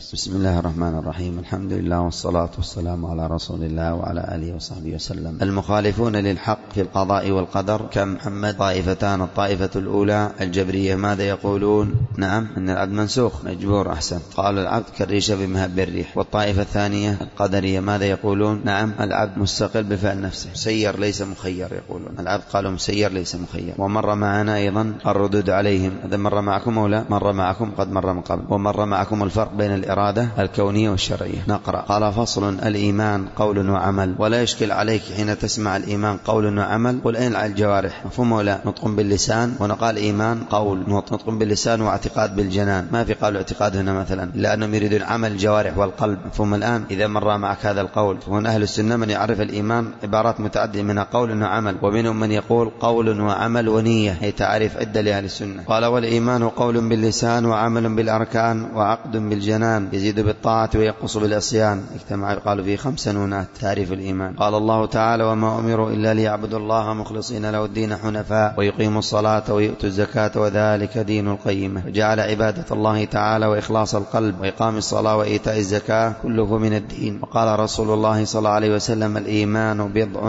بسم الله الرحمن الرحيم. الحمد لله والصلاة والسلام على رسول الله وعلى آله وصحبه وسلم. المخالفون للحق في القضاء والقدر كمحمد طائفتان. الطائفة الأولى الجبرية ماذا يقولون؟ نعم أن العبد منسوخ مجبور. أحسن. قالوا العبد كالريشة بمهب الريح. والطائفة الثانية القدرية ماذا يقولون؟ نعم العبد مستقل بفعل نفسه مسير ليس مخير. يقولون العبد قالوا مسير ليس مخير. ومر معنا أيضا الردود عليهم. هذا مر معكم أو لا؟ مر معكم قد مر من قبل. ومر معكم الفرق بين الإرادة الكونية والشرعية. نقرأ. قال فصل. الإيمان قول وعمل. ولا يشكل عليك حين تسمع الإيمان قول وعمل قل أين على الجوارح؟ مفهوم ولا؟ نطق باللسان. ونقال إيمان قول نطق باللسان واعتقاد بالجنان. ما في قالوا اعتقاد هنا مثلا لأنهم يريدون عمل الجوارح والقلب. مفهوم الآن؟ إذا مر معك هذا القول. وهنا أهل السنة من يعرف الإيمان عبارات متعددة منها قول وعمل، ومنهم من يقول قول وعمل ونية، هي تعريف عدة لأهل السنة. قال والإيمان قول باللسان وعمل بالأركان وعقد بالجنان يزيد بالطاعة وينقص بالعصيان. اجتمع قالوا فيه 5 نونات تعريف الإيمان. قال الله تعالى وما أمروا إلا ليعبدوا الله مخلصين له الدين حنفاء ويقيموا الصلاة ويؤتوا الزكاة وذلك دين القيمة. وجعل عبادة الله تعالى وإخلاص القلب وإقام الصلاة وإيتاء الزكاة كله من الدين. وقال رسول الله صلى الله عليه وسلم الإيمان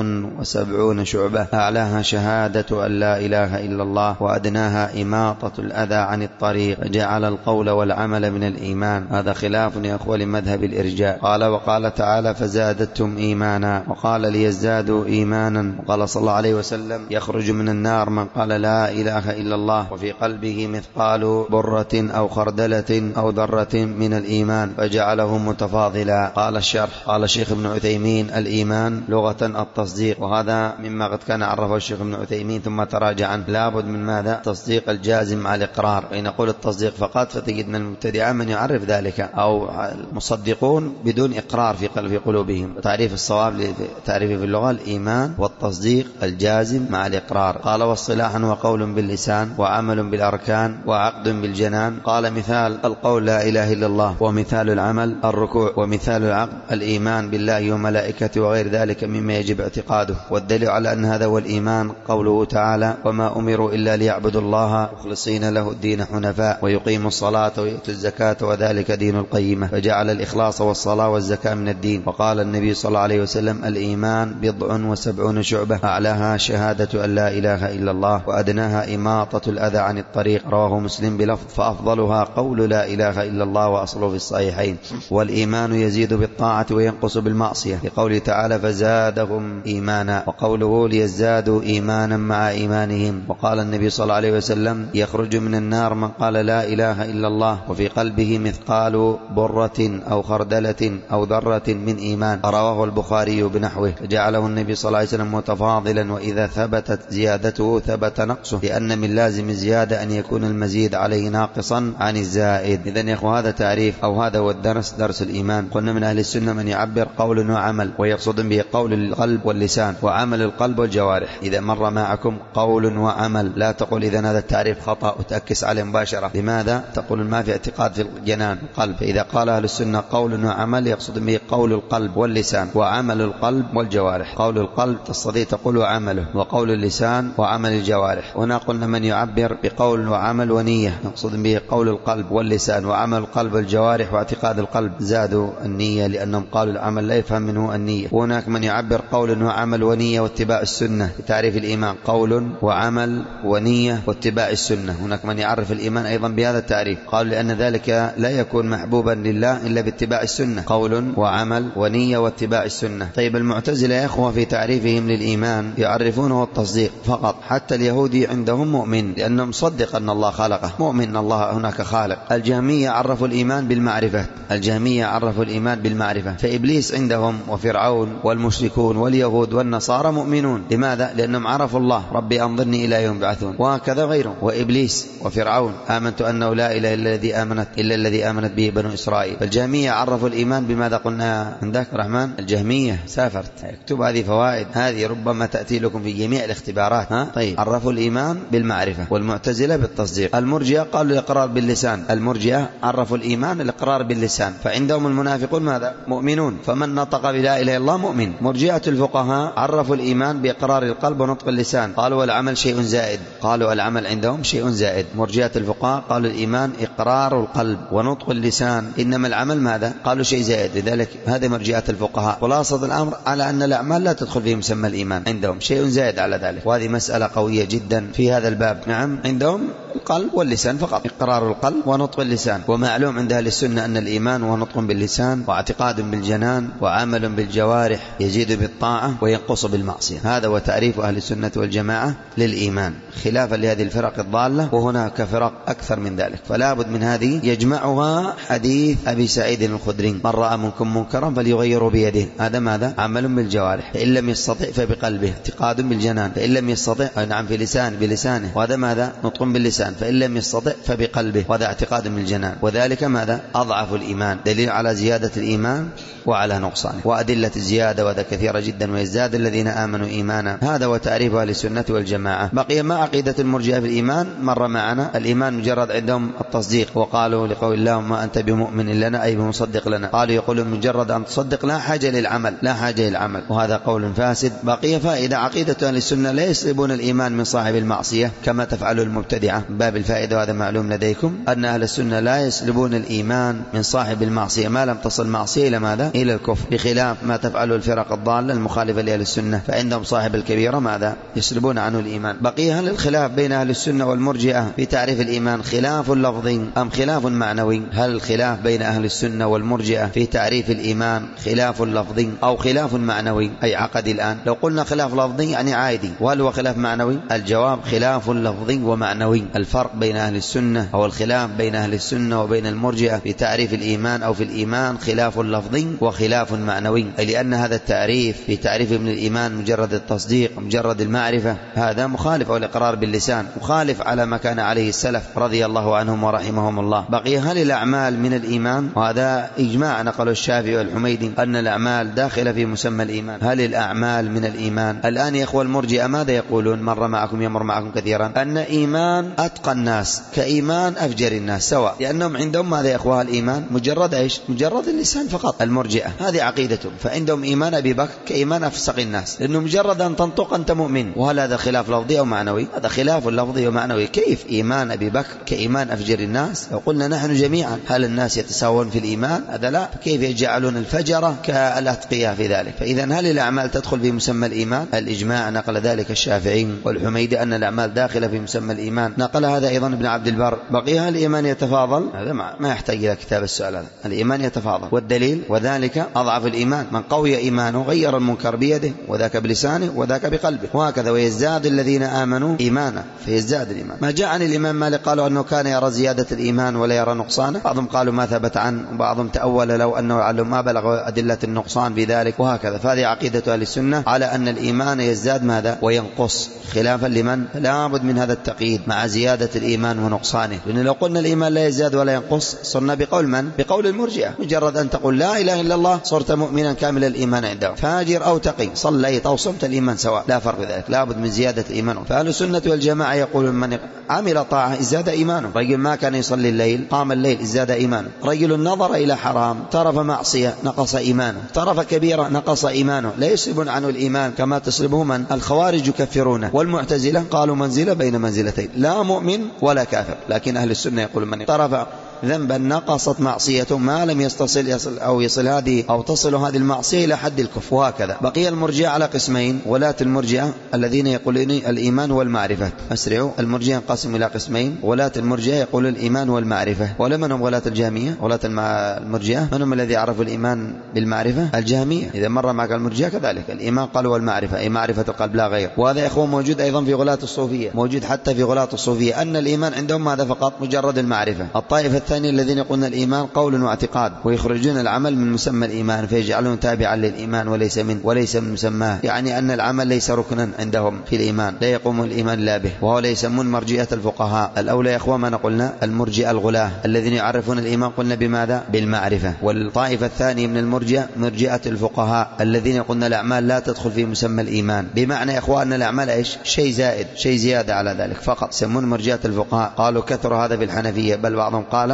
70 شعبة أعلاها شهادة أن لا إله إلا الله وأدناها إماطة الأذى عن الطريق. وجعل القول والعمل من الإيمان. هذا خلاف يا أخوة لمذهب الإرجاء. قال وقال تعالى فزادتهم إيمانا. وقال ليزدادوا إيمانا. وقال صلى الله عليه وسلم يخرج من النار من قال لا إله إلا الله وفي قلبه مثقال برة أو خردلة أو ذرة من الإيمان فجعله متفاضلا. قال الشرح. قال الشيخ ابن عثيمين الإيمان لغة التصديق، وهذا مما قد كان عرفه الشيخ ابن عثيمين ثم تراجع عنه. لابد من ماذا؟ تصديق الجازم مع الإقرار. وإن نقول التصديق فقط فتجدنا المبتدعة من يعرف ذلك أو مصدقون بدون إقرار في قلوبهم. تعريف الصواب لتعريف في اللغة الإيمان والتصديق الجازم مع الإقرار. قال واصطلاحا وقول باللسان وعمل بالأركان وعقد بالجنان. قال مثال القول لا إله إلا الله، ومثال العمل الركوع، ومثال العقد الإيمان بالله وملائكته وغير ذلك مما يجب اعتقاده. والدليل على أن هذا هو الإيمان قوله تعالى وما أمروا إلا ليعبدوا الله مخلصين له الدين حنفاء ويقيموا الصلاة ويؤتوا الزكاة وذلك دين القيمة. فجعل الإخلاص والصلاة والزكاة من الدين. وقال النبي صلى الله عليه وسلم الإيمان 70 شعبة أعلاها شهادة أن لا إله إلا الله وأدناها إماطة الأذى عن الطريق. رواه مسلم بلفظ فأفضلها قول لا إله إلا الله وأصله في الصحيحين. والإيمان يزيد بالطاعة وينقص بالمعصية لقوله تعالى فزادهم إيمانا، وقوله ليزدادوا إيمانا مع إيمانهم. وقال النبي صلى الله عليه وسلم يخرج من النار من قال لا إله إلا الله وفي قلبه مثقال برة أو خردلة أو ذرة من إيمان. رواه البخاري بنحوه. فجعله النبي صلى الله عليه وسلم متفاضلا، وإذا ثبتت زيادته ثبت نقصه، لأن من لازم الزيادة أن يكون المزيد عليه ناقصا عن الزائد. إذن يا أخوة هذا تعريف أو هذا هو الدرس، درس الإيمان. قلنا من أهل السنة من يعبر قول وعمل ويقصد به قول القلب واللسان وعمل القلب والجوارح. إذا مر معكم قول وعمل لا تقول إذن هذا التعريف خطأ وتأكس عليه مباشرة. لماذا؟ تقول ما في اعتقاد في الجنان القلب. فإذا قال أهل السنة قول وعمل يقصد به قول القلب واللسان وعمل القلب والجوارح. قول القلب تستطيع تقول وعمله، وقول اللسان وعمل الجوارح. هنا قلنا من يعبر بقول وعمل ونية يقصد به قول القلب واللسان وعمل القلب والجوارح واعتقاد القلب. زادوا النية لأنهم قالوا العمل لا يفهم منه النية. وهناك من يعبر قول وعمل ونية واتباع السنة بتعريف الإيمان قول وعمل ونية واتباع السنة. هناك من يعرف الإيمان أيضا بهذا التعريف، قالوا لأن ذلك لا يكون محبوبا لله إلا باتباع السنة، قول وعمل ونية واتباع السنة. طيب المعتزلة يا أخوة في تعريفهم للإيمان يعرفونه التصديق فقط. حتى اليهودي عندهم مؤمن لأنه مصدق أن الله خلقه، مؤمن أن الله هناك خالق. الجهمية عرفوا الإيمان بالمعرفة، الجهمية عرفوا الإيمان بالمعرفة. فإبليس عندهم وفرعون والمشركون واليهود والنصارى مؤمنون. لماذا؟ لأنهم عرفوا الله ربي أنظرني إلى يوم يبعثون. وهكذا غيره. وإبليس وفرعون آمنت أنه لا إله إلا الذي آمنت به بنو إسرائيل. فالجهمية عرفوا الإيمان بماذا قلنا عندك رحمن؟ الجهمية سافرت اكتب هذه فوائد، هذه ربما تأتي لكم في جميع الاختبارات. طيب عرفوا الإيمان بالمعرفة. والمعتزلة بالتصديق. المرجئة قالوا الإقرار باللسان. المرجئة عرفوا الإيمان الإقرار باللسان. فعندهم المنافقون ماذا؟ مؤمنون. فمن نطق بلا إله إلا الله مؤمن. مرجئة الفقهاء عرفوا الإيمان بإقرار القلب ونطق اللسان. قالوا والعمل شيء زائد. قالوا العمل عندهم شيء زائد. مرجئة الفقهاء قالوا الإيمان إقرار القلب ونطق اللسان باللسان، إنما العمل ماذا؟ قالوا شيء زائد. لذلك هذه مرجئة الفقهاء. خلاصة الأمر على أن الأعمال لا تدخل في مسمى الإيمان، عندهم شيء زائد على ذلك، وهذه مسألة قوية جدا في هذا الباب. نعم، عندهم القلب واللسان فقط، إقرار القلب ونطق اللسان. ومعلوم عند أهل السنة أن الإيمان هو نطق باللسان واعتقاد بالجنان وعمل بالجوارح، يزيد بالطاعة وينقص بالمعصية. هذا هو تعريف أهل السنة والجماعة للإيمان، خلافا لهذه الفرق الضالة، وهناك فرق أكثر من ذلك. فلا بد من هذه يجمعها حديث أبي سعيد الخدري: من رأى منكم منكرا فليغيره بيده. هذا ماذا؟ عمل بالجوارح، فإن لم يستطع فبقلبه، اعتقاد بالجنان، فإن لم يستطع نعم في بلسانه، وهذا ماذا؟ نطق باللسان، فإن لم يستطع فبقلبه، وهذا اعتقاد بالجنان. وذلك ماذا؟ أضعف الإيمان، دليل على زيادة الإيمان وعلى نقصانه. وأدلة الزيادة وذا كثيرة جدا، ويزداد الذين آمنوا إيمانا. هذا هو تعريف أهل السنة والجماعة. بقي ما عقيدة المرجئة في الإيمان؟ مر معنا. الإيمان مجرد عندهم التصديق، وقالوا لقول الله ما أنت بمؤمن لنا أي بمصدق لنا. قالوا يقولون مجرد أن تصدق، لا حاجة للعمل، لا حاجة للعمل، وهذا قول فاسد. بقي فائدة: عقيدة أهل السنة لا يسلبون الإيمان من صاحب المعصية كما تفعل المبتدعة. باب الفائدة، وهذا معلوم لديكم أن أهل السنة لا يسلبون الإيمان من صاحب المعصية ما لم تصل معصية إلى ماذا؟ إلى الكفر، بخلاف ما تفعله الفرق الضالة المخالفة لأهل السنة، فعندهم صاحب الكبيرة ماذا؟ يسلبون عنه الإيمان. بقي هل الخلاف بين أهل السنة والمرجئة في تعريف الإيمان خلاف لفظي أم خلاف معنوي؟ هل الخلاف بين أهل السنة والمرجئة في تعريف الإيمان خلاف لفظي أو خلاف معنوي؟ أي عقدي الآن. لو قلنا خلاف لفظي يعني عادي، وهل هو خلاف معنوي؟ الجواب خلاف لفظي ومعنوي. الفرق بين أهل السنة أو الخلاف بين أهل السنة وبين المرجئة في تعريف الإيمان أو في الإيمان خلاف لفظي وخلاف معنوي، لأن هذا التعريف في تعريف من الإيمان مجرد التصديق مجرد المعرفة، هذا مخالف، أو الإقرار باللسان مخالف على ما كان عليه السلف رضي الله عنهم ورحمهم الله. بقي هل الأعمال من الإيمان؟ وهذا إجماع نقل الشافعي والحميدي أن الأعمال داخلة في مسمى الإيمان. هل الأعمال من الإيمان؟ الآن يا إخوة المرجئة ماذا يقولون؟ مر معكم يمر معكم كثيرا أن إيمان أتقى الناس كإيمان أفجر الناس سواء، لأنهم عندهم ماذا يا إخوة؟ الإيمان مجرد إيش؟ مجرد اللسان فقط. المرجئة هذه عقيدتهم، فعندهم إيمان أبي بكر كإيمان أفسق الناس، لأنه مجرد أن تنطق أنت مؤمن. وهل هذا خلاف لفظي أو معنوي؟ هذا خلاف لفظي ومعنوي. كيف إيمان أبي بكر كإيمان أفجر الناس؟ لو قلنا نحن جميعا هل الناس يتساوون في الإيمان؟ هذا لا. كيف يجعلون الفجرة كالأتقياء في ذلك؟ فإذا هل الأعمال تدخل في مسمى الإيمان؟ الإجماع نقل ذلك الشافعي والحميدي أن الأعمال داخلة في مسمى الإيمان. نقل هذا أيضا ابن عبد البر. بقي هل الإيمان يتفاضل؟ هذا ما يحتاج إلى كتاب السؤال هذا. الإيمان يتفاضل، والدليل وذلك أضعف الإيمان من قوي إيمانه غير المنكر بيده، وذاك بلسانه وذاك بقلبه، وهكذا. ويزداد الذين آمنوا إيمانا، فيزداد الإيمان. ما جاء عن الإمام مالك قالوا أنه كان يرى زيادة الإيمان ولا يرى نقصانه، بعضهم قالوا ما ثبت عنه، وبعضهم تأول لو أنه يعلم ما بلغ أدلة النقصان بذلك، وهكذا. فهذه عقيدة أهل السنة على أن الإيمان يزداد ماذا؟ وينقص، خلافا لمن؟ لا بد من هذا التقييد مع زيادة الإيمان ونقصانه، لأن لو قلنا الإيمان لا يزداد ولا ينقص صرنا بقول من؟ بقول المرجئة. مجرد أن تقول لا إله إلا الله صرت مؤمنا كامل الإيمان عندهم، فاجر أو تقي، صليت أو صمت، الإيمان سواء، لا فرق ذلك، لا بد من زيادة إيمانه. فأهل السنة والجماعة يقولون من عمل طاعة ازداد إيمانه. رجل ما كان يصلي الليل قام الليل ازداد إيمانه. رجل نظر إلى حرام طرف معصية نقص إيمانه، طرف كبيرة نقص إيمانه. لا يسلبون عنه الإيمان كما تسلبه من؟ الخوارج يكفرونه، والمعتزلة قالوا منزلة بين منزلتين، لا مؤمن ولا كافر. لكن أهل السنة يقولون من طرف ذنبا نقصت معصيته ما لم يصل هذه أو تصل هذه المعصية إلى حد الكفر، وهكذا. بقي المرجئة على قسمين. ولاة المرجئة الذين يقولون الإيمان والمعرفة، أسرعوا، المرجئة ينقسم إلى قسمين. ولاة المرجئة يقولون الإيمان والمعرفة. ولمن هم ولاة الجهمية؟ ولاة المرجئة من هم الذي عرفوا الإيمان بالمعرفة؟ الجهمية. إذا مر معك المرجئة كذلك، الإيمان قالوا والمعرفة أي معرفة القلب لا غير. وهذا يا إخوة موجود أيضا في غلاة الصوفية، موجود حتى في غلاة الصوفية، أن الإيمان عندهم ماذا فقط؟ مجرد المعرفة. الطائفة الثاني الذين يقولون الإيمان قول واعتقاد، ويخرجون العمل من مسمى الإيمان فيجعلون تابعا للإيمان وليس من مسماه، يعني أن العمل ليس ركنا عندهم في الإيمان، لا يقوم الإيمان لا به. وهو لا يسمون مرجئة الفقهاء. الأولى يا إخوة ما قلنا المرجئة الغلاة الذين يعرفون الإيمان قلنا بماذا؟ بالمعرفة. والطائفة الثانية من المرجئة مرجئة الفقهاء الذين قلنا الأعمال لا تدخل في مسمى الإيمان، بمعنى يا إخوة أن الأعمال إيش؟ شيء زائد، شيء زيادة على ذلك فقط، يسمون مرجئة الفقهاء. قالوا كثر هذا في الحنفية، بل بعضهم قال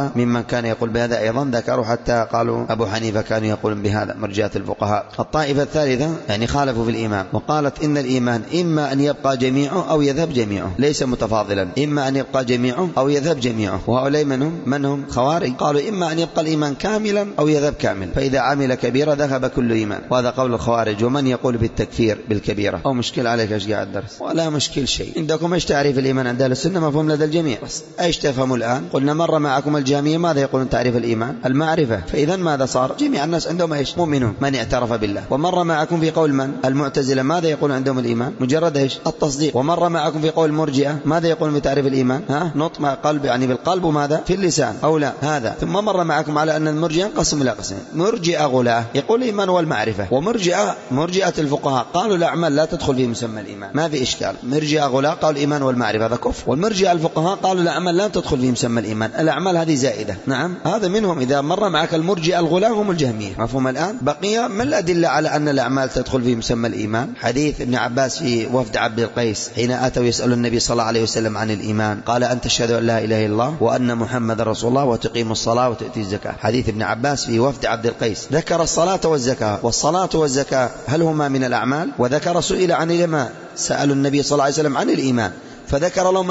قال ممن كان يقول بهذا أيضا ذكروا حتى قالوا أبو حنيفة كانوا يقولون بهذا مرجئة الفقهاء. الطائفة الثالثة يعني خالفوا في الإيمان وقالت إن الإيمان إما أن يبقى جميعه أو يذهب جميعه، ليس متفاضلا، إما أن يبقى جميعه أو يذهب جميعه. وهؤلاء من هم خوارج، قالوا إما أن يبقى الإيمان كاملا أو يذهب كامل، فإذا عمل كبيرة ذهب كل إيمان، وهذا قول الخوارج. ومن يقول بالتكفير بالكبيرة أو مشكل عليك إيش قاعد الدرس ولا مشكل شيء عندكم. إيش تعريف الإيمان عند أهل السنة؟ مفهوم لدى الجميع. بس إيش تفهموا الآن؟ قلنا مر معكم الجامية ماذا يقولون تعريف الإيمان؟ المعرفة. فإذا ماذا صار؟ جميع الناس عندهم إيش؟ مؤمنون من اعترف بالله. ومر معكم في قول من؟ المعتزلة ماذا يقولون عندهم الإيمان؟ مجرد إيش؟ التصديق. ومر معكم في قول المرجئة ماذا يقولون بتعريف الإيمان؟ نطق مع قلب يعني بالقلب وماذا؟ في اللسان أو لا هذا. ثم مر معكم على أن المرجئة انقسم إلى قسمين، مرجئة غلاة يقول الإيمان والمعرفة، مرجئة الفقهاء قالوا الأعمال لا تدخل في مسمى الإيمان، ما في إشكال. مرجئة غلاة قالوا الإيمان والمعرفة هذا كفر، والمرجئة الفقهاء قالوا الأعمال لا تدخل في مسمى الإيمان، الأعمال هذه زائدة. نعم هذا منهم. إذا مر معك المرجئة الغلاة هم الجهمية، مفهوم الآن؟ بقي ما الأدلة على أن الأعمال تدخل في مسمى الإيمان؟ حديث ابن عباس في وفد عبد القيس حين أتوا يسأل النبي صلى الله عليه وسلم عن الإيمان، قال أن تشهد أن لا إله إلا الله وأن محمد رسول الله وتقيم الصلاة وتؤتي الزكاة. حديث ابن عباس في وفد عبد القيس ذكر الصلاة والزكاة، والصلاة والزكاة هل هما من الأعمال؟ وذكر سئل عن الإيمان، سألوا النبي صلى الله عليه وسلم عن الإيمان فذكر لهم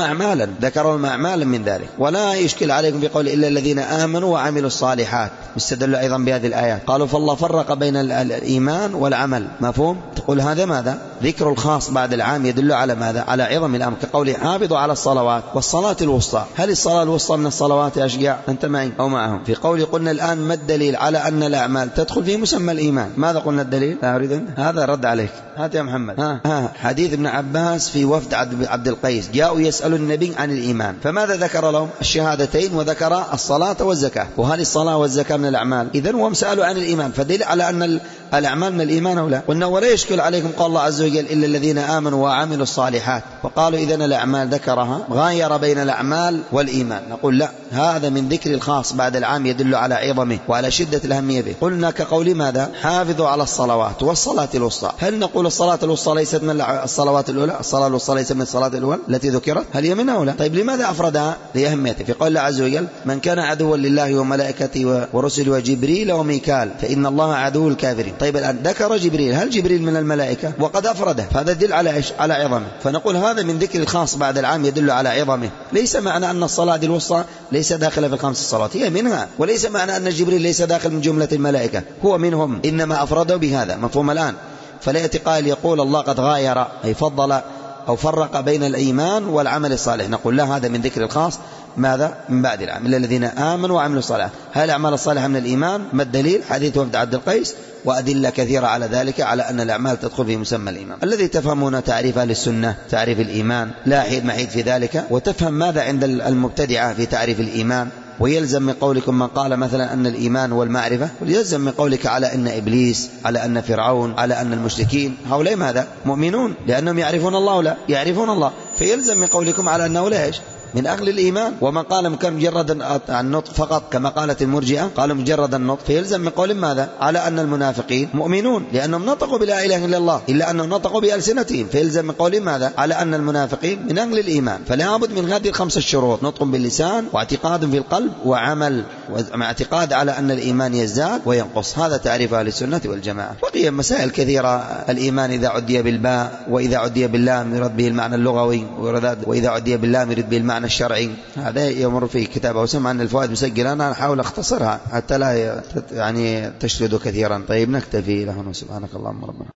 أعمالا من ذلك. ولا يشكل عليكم بقول إلا الذين آمنوا وعملوا الصالحات، استدلوا أيضا بهذه الآيات، قالوا فالله فرق بين الإيمان والعمل، مفهوم؟ تقول هذا ماذا؟ ذكر الخاص بعد العام يدل على ماذا؟ على عظم الأمر، كقوله حافظوا على الصلوات والصلاة الوسطى. هل الصلاة الوسطى من الصلوات يا أشجع؟ أنت معي أو معهم؟ في قول قلنا الآن ما الدليل على أن الأعمال تدخل في مسمى الإيمان؟ ماذا قلنا الدليل؟ لا أريد هذا رد عليك، هات يا محمد. حديث ابن عباس في وفد عبد القيس جاءوا يسألوا النبي عن الإيمان، فماذا ذكر لهم؟ الشهادتين وذكر الصلاة والزكاة. وهل الصلاة والزكاة من الأعمال؟ إذن هم سألوا عن الإيمان، فدل على أن الأعمال من الإيمان أو لا. قلنا ولا يشكل عليكم قال الله عز وجل إلا الذين آمنوا وعملوا الصالحات، وقالوا إذن الأعمال ذكرها غاير بين الأعمال والإيمان. نقول لا، هذا من ذكر الخاص بعد العام يدل على عظمه وعلى شدة الأهمية به. قلنا كقول ماذا؟ حافظوا على الصلوات والصلاة الوسطى. هل نقول الصلاة الوسطى ليست من الصلوات الأولى؟ الصلاة الوسطى ليست من الصلاة الأولى التي ذكرت؟ هل هي منها أو لا؟ طيب لماذا أفردها؟ لأهميته. في قول الله عز وجل من كان عدوا لله وملائكته ورسله وجبريل وميكال فإن الله عدو الكافرين. طيب الآن ذكر جبريل، هل جبريل من الملائكة؟ وقد أفرده، فهذا يدل على إيش؟ على عظمه. فنقول هذا من ذكر الخاص بعد العام يدل على عظمه. ليس معنى أن الصلاة الوسطى ليس داخلة في الخمس الصلوات، هي منها، وليس معنى أن جبريل ليس داخل من جملة الملائكة، هو منهم، إنما أفرده بهذا. مفهوم الآن؟ فلا يتقال يقول الله قد غاير أي فضل أو فرق بين الإيمان والعمل الصالح. نقول لا، هذا من ذكر الخاص ماذا؟ من بعد العام إلا الذين آمنوا وعملوا الصالحات. هل الأعمال الصالحة من الإيمان؟ ما الدليل؟ حديث وفد عبد القيس وأدلة كثيرة على ذلك، على أن الأعمال تدخل في مسمى الإيمان. الذي تفهمون تعريف أهل السنة تعريف الإيمان لا حيد محيد في ذلك، وتفهم ماذا عند المبتدعة في تعريف الإيمان. ويلزم من قولكم من قال مثلا أن الإيمان والمعرفة، ويلزم من قولك على أن إبليس، على أن فرعون، على أن المشركين هؤلاء ماذا؟ مؤمنون، لأنهم يعرفون الله لا يعرفون الله، فيلزم من قولكم على أنه لا إيش؟ من أهل الإيمان. ومن قال كان مجرد النطق فقط كما قالت المرجئة قالوا مجرد النطق، فيلزم من قول ماذا؟ على أن المنافقين مؤمنون لأنهم نطقوا بلا إله إلا الله، إلا أنهم نطقوا بألسنتهم، فيلزم من قول ماذا؟ على أن المنافقين من أهل الإيمان. فلا بد من هذه الخمسة الشروط: نطق باللسان، واعتقاد في القلب، وعمل مع اعتقاد على أن الإيمان يزداد وينقص. هذا تعريف أهل السنة والجماعة. بقي مسائل كثيرة. الإيمان إذا عدي بالباء، وإذا عدي باللام يرد به المعنى اللغوي، وإذا عدي باللام يرد به المعنى الشرعي. هذا يمر في كتابه وسمع عن الفوائد مسجلة، أنا أحاول أختصرها حتى لا يعني تشرد كثيرا. طيب نكتفي لهنا، سبحانك اللهم ربنا.